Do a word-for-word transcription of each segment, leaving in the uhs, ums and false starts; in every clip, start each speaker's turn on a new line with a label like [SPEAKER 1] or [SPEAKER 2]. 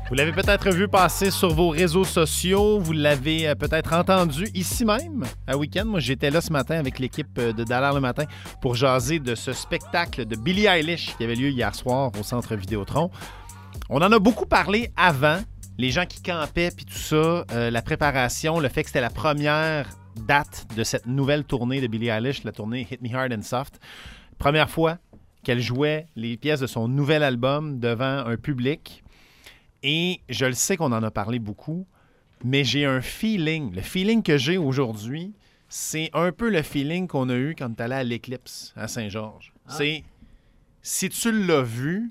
[SPEAKER 1] Vous l'avez peut-être vu passer sur vos réseaux sociaux, vous l'avez peut-être entendu ici même à Week-end. Moi, j'étais là ce matin avec l'équipe de Dallaire le matin pour jaser de ce spectacle de Billie Eilish qui avait lieu hier soir au Centre Vidéotron. On en a beaucoup parlé avant, les gens qui campaient puis tout ça, euh, la préparation, le fait que c'était la première date de cette nouvelle tournée de Billie Eilish, la tournée Hit Me Hard and Soft. Première fois qu'elle jouait les pièces de son nouvel album devant un public. Et je le sais qu'on en a parlé beaucoup, mais j'ai un feeling. Le feeling que j'ai aujourd'hui, c'est un peu le feeling qu'on a eu quand tu allais à l'Éclipse à Saint-Georges. Ah. C'est, si tu l'as vu,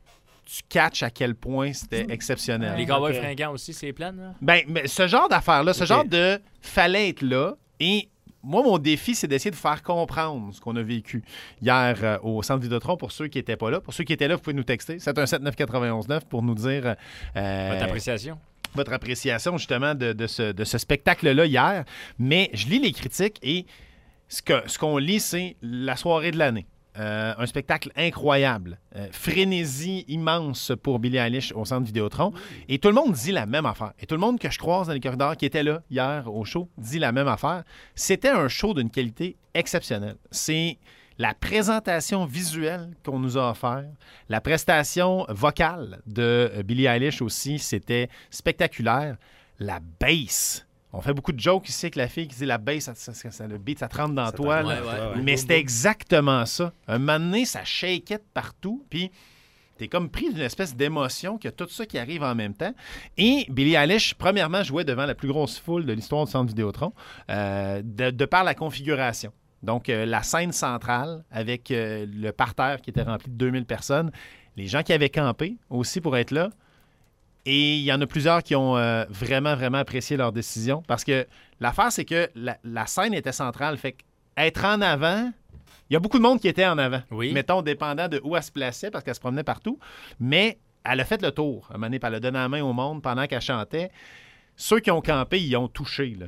[SPEAKER 1] tu catches à quel point c'était exceptionnel.
[SPEAKER 2] Les Cowboys okay. fringants aussi, c'est plein, là? Ben,
[SPEAKER 1] mais ce genre d'affaires-là, ce okay. genre de fallait être là. Et moi, mon défi, c'est d'essayer de faire comprendre ce qu'on a vécu hier euh, au Centre Vidéotron pour ceux qui n'étaient pas là. Pour ceux qui étaient là, vous pouvez nous texter sept un sept neuf neuf un neuf pour nous dire...
[SPEAKER 2] Euh, votre appréciation.
[SPEAKER 1] Votre appréciation, justement, de, de, ce, de ce spectacle-là hier. Mais je lis les critiques et ce, que, ce qu'on lit, c'est la soirée de l'année. Euh, un spectacle incroyable. Euh, frénésie immense pour Billie Eilish au Centre Vidéotron. Et tout le monde dit la même affaire. Et tout le monde que je croise dans les corridors qui était là hier au show dit la même affaire. C'était un show d'une qualité exceptionnelle. C'est la présentation visuelle qu'on nous a offert, la prestation vocale de Billie Eilish aussi, c'était spectaculaire. La bass. On fait beaucoup de jokes ici avec la fille qui dit la bass, ça, ça, ça, ça, le beat, ça te rentre dans ça toi. Ouais, ouais, ouais. Mais c'était exactement ça. Un moment donné, ça shakeait de partout, puis t'es comme pris d'une espèce d'émotion qu'il y a tout ça qui arrive en même temps. Et Billie Eilish, premièrement, jouait devant la plus grosse foule de l'histoire du Centre Vidéotron, euh, de, de par la configuration. Donc, euh, la scène centrale avec euh, le parterre qui était rempli de deux mille personnes, les gens qui avaient campé aussi pour être là. Et il y en a plusieurs qui ont euh, vraiment, vraiment apprécié leur décision. Parce que l'affaire, c'est que la, la scène était centrale. Fait qu'être en avant, il y a beaucoup de monde qui était en avant.
[SPEAKER 2] Oui.
[SPEAKER 1] Mettons, dépendant de où elle se plaçait, parce qu'elle se promenait partout. Mais elle a fait le tour. À un moment donné, elle a donné la main au monde pendant qu'elle chantait. Ceux qui ont campé, ils ont touché, là.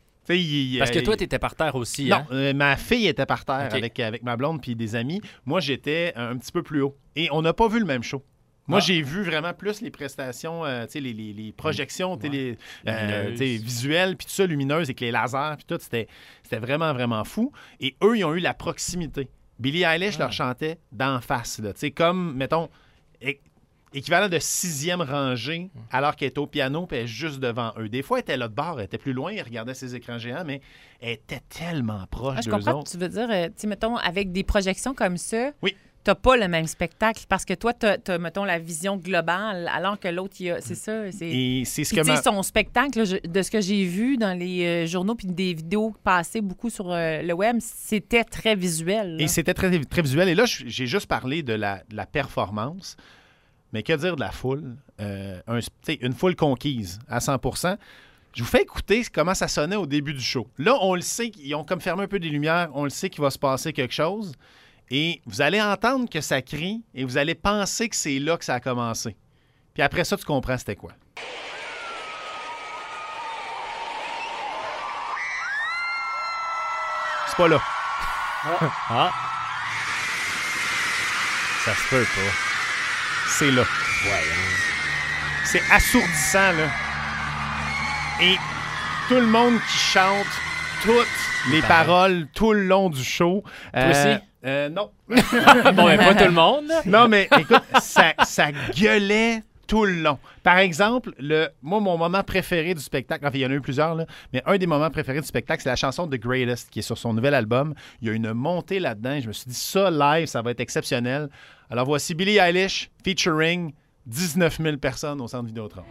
[SPEAKER 1] Il,
[SPEAKER 2] Parce que toi, tu étais par terre aussi. Non,
[SPEAKER 1] hein? euh, ma fille était par terre okay. avec, avec ma blonde puis des amis. Moi, j'étais un petit peu plus haut. Et on n'a pas vu le même show. Moi, ah. j'ai vu vraiment plus les prestations, euh, les, les, les projections télé, euh, visuelles, puis tout ça, lumineuses, avec les lasers, puis tout. C'était, c'était vraiment, vraiment fou. Et eux, ils ont eu la proximité. Billie Eilish ah. leur chantait d'en face. Là, comme, mettons, é- équivalent de sixième rangée, alors qu'elle était au piano, puis elle est juste devant eux. Des fois, elle était là de bord, elle était plus loin, elle regardait ses écrans géants, mais elle était tellement proche
[SPEAKER 3] ah, je
[SPEAKER 1] d'eux
[SPEAKER 3] comprends
[SPEAKER 1] autres.
[SPEAKER 3] Ce que tu veux dire, euh, mettons, avec des projections comme ça.
[SPEAKER 1] Oui.
[SPEAKER 3] T'as pas le même spectacle parce que toi, t'as, t'as mettons, la vision globale, alors que l'autre, il a... C'est ça. C'est...
[SPEAKER 1] Et c'est ce
[SPEAKER 3] puis,
[SPEAKER 1] que ma...
[SPEAKER 3] son spectacle, là, je, de ce que j'ai vu dans les euh, journaux puis des vidéos passées beaucoup sur euh, le web, c'était très visuel. Là.
[SPEAKER 1] Et c'était très, très visuel. Et là, j'ai juste parlé de la, de la performance. Mais que dire de la foule? Euh, un, une foule conquise à cent pour cent. Je vous fais écouter comment ça sonnait au début du show. Là, on le sait, ils ont comme fermé un peu des lumières. On le sait qu'il va se passer quelque chose. Et vous allez entendre que ça crie et vous allez penser que c'est là que ça a commencé. Puis après ça, tu comprends c'était quoi. C'est pas là.
[SPEAKER 2] Ah. ah. Ça se peut pas.
[SPEAKER 1] C'est là.
[SPEAKER 2] Voyons.
[SPEAKER 1] C'est assourdissant, là. Et tout le monde qui chante toutes les paroles tout le long du show.
[SPEAKER 2] Toi euh, aussi?
[SPEAKER 1] Euh, non.
[SPEAKER 2] Bon, mais pas tout le monde.
[SPEAKER 1] Non, mais écoute, ça, ça gueulait tout le long. Par exemple, le, moi, mon moment préféré du spectacle, enfin, il y en a eu plusieurs, là, mais un des moments préférés du spectacle, c'est la chanson The Greatest, qui est sur son nouvel album. Il y a une montée là-dedans. Je me suis dit, ça, live, ça va être exceptionnel. Alors, voici Billie Eilish featuring dix-neuf mille personnes au Centre Vidéotron.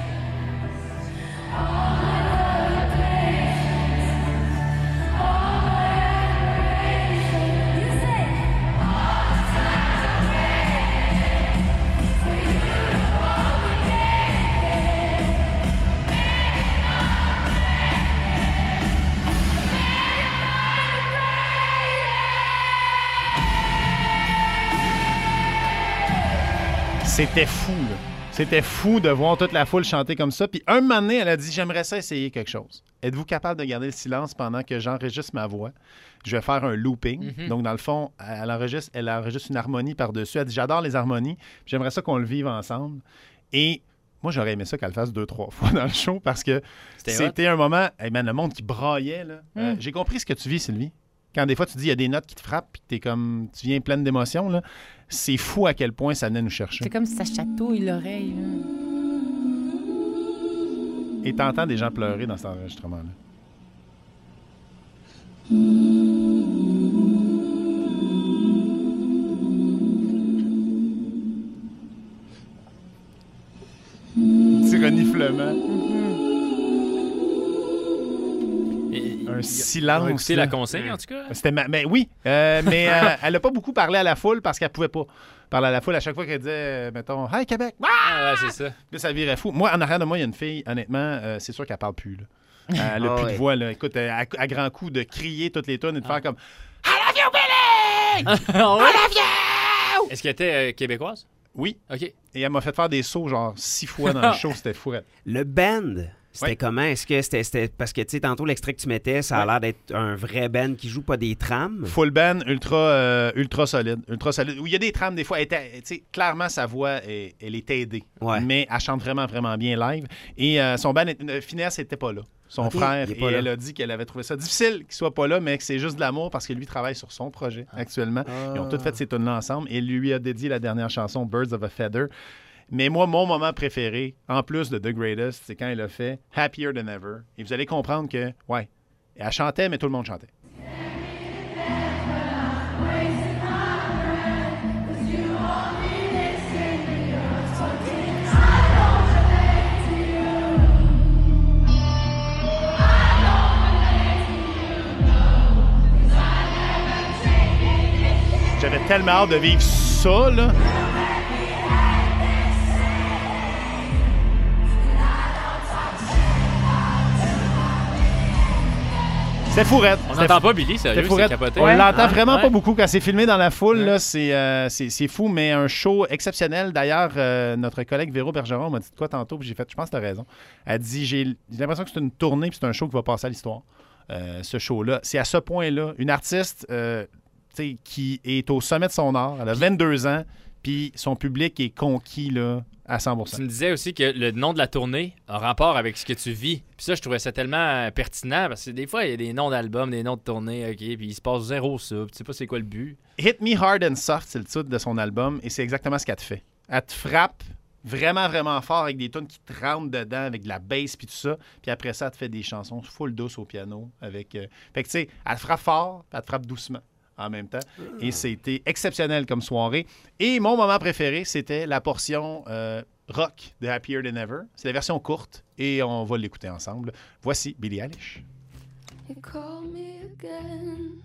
[SPEAKER 1] C'était fou, là. C'était fou de voir toute la foule chanter comme ça. Puis un moment donné, elle a dit « J'aimerais ça essayer quelque chose. Êtes-vous capable de garder le silence pendant que j'enregistre ma voix? Je vais faire un looping. Mm-hmm. » Donc, dans le fond, elle enregistre, elle enregistre une harmonie par-dessus. Elle dit « J'adore les harmonies. J'aimerais ça qu'on le vive ensemble. » Et moi, j'aurais aimé ça qu'elle le fasse deux, trois fois dans le show parce que
[SPEAKER 2] C'était
[SPEAKER 1] c'était un moment, hey man, le monde qui braillait. Là.
[SPEAKER 3] Mm.
[SPEAKER 1] Euh, j'ai compris ce que tu vis, Sylvie. Quand des fois, tu dis il y a des notes qui te frappent puis que t'es comme, tu viens pleine d'émotions, là, c'est fou à quel point ça venait nous chercher.
[SPEAKER 3] C'est comme si ça chatouille l'oreille. là.
[SPEAKER 1] Et t'entends des gens pleurer dans cet enregistrement-là. Petit reniflement.
[SPEAKER 2] Et-
[SPEAKER 1] Un
[SPEAKER 2] ils-
[SPEAKER 1] silence,
[SPEAKER 2] Ils ont écouté
[SPEAKER 1] là.
[SPEAKER 2] la consigne, en tout cas.
[SPEAKER 1] C'était ma- mais oui, euh, mais euh, elle n'a pas beaucoup parlé à la foule parce qu'elle pouvait pas parler à la foule à chaque fois qu'elle disait, euh, mettons, Hey Québec! Ah!
[SPEAKER 2] Ah, ouais, c'est ça.
[SPEAKER 1] Là, ça virait fou. Moi, en arrière de moi, il y a une fille, honnêtement, euh, c'est sûr qu'elle parle plus. Là. Euh, elle n'a
[SPEAKER 4] Ah
[SPEAKER 1] plus
[SPEAKER 4] ouais.
[SPEAKER 1] de voix. Là. Écoute, euh, à, à grands coups de crier toutes les tonnes et de faire comme I love you, Billy!
[SPEAKER 2] Ah ouais?
[SPEAKER 1] I love you!
[SPEAKER 2] Est-ce qu'elle était euh, québécoise?
[SPEAKER 1] Oui.
[SPEAKER 2] OK.
[SPEAKER 1] Et elle m'a fait faire des sauts genre six fois dans le show. C'était fou.
[SPEAKER 4] Le band, c'était
[SPEAKER 1] Ouais.
[SPEAKER 4] comment? Est-ce que c'était, c'était- parce que, tu sais, tantôt, l'extrait que tu mettais, ça a
[SPEAKER 1] Ouais.
[SPEAKER 4] l'air d'être un vrai band qui joue pas des trames.
[SPEAKER 1] Full band, ultra, euh, ultra solide. Ultra solide. Où il y a des trames, des fois. Elle était- tu sais, clairement, sa voix, est- elle est aidée.
[SPEAKER 4] Ouais.
[SPEAKER 1] Mais elle chante vraiment, vraiment bien live. Et euh, son band, est- Finesse n'était pas là. Son
[SPEAKER 4] Ok,
[SPEAKER 1] frère,
[SPEAKER 4] il est
[SPEAKER 1] et
[SPEAKER 4] pas là.
[SPEAKER 1] elle a dit qu'elle avait trouvé ça difficile qu'il soit pas là, mais que c'est juste de l'amour parce que lui travaille sur son projet actuellement. Ils ont tous fait ces tunes-là ensemble et lui a dédié la dernière chanson, Birds of a Feather. Mais moi, mon moment préféré, en plus de The Greatest, c'est quand elle a fait Happier Than Ever. Et vous allez comprendre que, ouais, elle chantait, mais tout le monde chantait. J'avais tellement hâte de vivre ça, là. C'était fourette.
[SPEAKER 2] On
[SPEAKER 1] C'était
[SPEAKER 2] n'entend pas Billy, sérieux,
[SPEAKER 1] C'était
[SPEAKER 2] c'est
[SPEAKER 1] fourette.
[SPEAKER 2] capoté.
[SPEAKER 1] On
[SPEAKER 2] Ouais.
[SPEAKER 1] l'entend
[SPEAKER 2] Ouais.
[SPEAKER 1] vraiment
[SPEAKER 2] Ouais.
[SPEAKER 1] pas beaucoup quand c'est filmé dans la foule.
[SPEAKER 2] Ouais.
[SPEAKER 1] Là, c'est, euh, c'est, c'est fou, mais un show exceptionnel. D'ailleurs, euh, notre collègue Véro Bergeron m'a dit de quoi tantôt, puis j'ai fait, je pense que tu as raison. Elle a dit, j'ai, j'ai l'impression que c'est une tournée, puis c'est un show qui va passer à l'histoire. Euh, ce show-là. C'est à ce point-là, une artiste euh, tu sais, qui est au sommet de son art. Elle a vingt-deux ans, puis son public est conquis là, à cent pour cent.
[SPEAKER 2] Tu me disais aussi que le nom de la tournée a rapport avec ce que tu vis. Puis ça, je trouvais ça tellement euh, pertinent parce que des fois, il y a des noms d'albums, des noms de tournées, OK, puis il se passe zéro ça. Puis tu sais pas c'est quoi le but.
[SPEAKER 1] Hit Me Hard and Soft, c'est le titre de son album, et c'est exactement ce qu'elle te fait. Elle te frappe vraiment, vraiment fort avec des tunes qui te rentrent dedans, avec de la bass puis tout ça. Puis après ça, elle te fait des chansons full douces au piano. Avec, euh, Fait que tu sais, elle te frappe fort, puis elle te frappe doucement en même temps. Et c'était exceptionnel comme soirée. Et mon moment préféré, c'était la portion euh, rock de Happier Than Ever. C'est la version courte, et on va l'écouter ensemble. Voici Billie Eilish.
[SPEAKER 5] You call me again.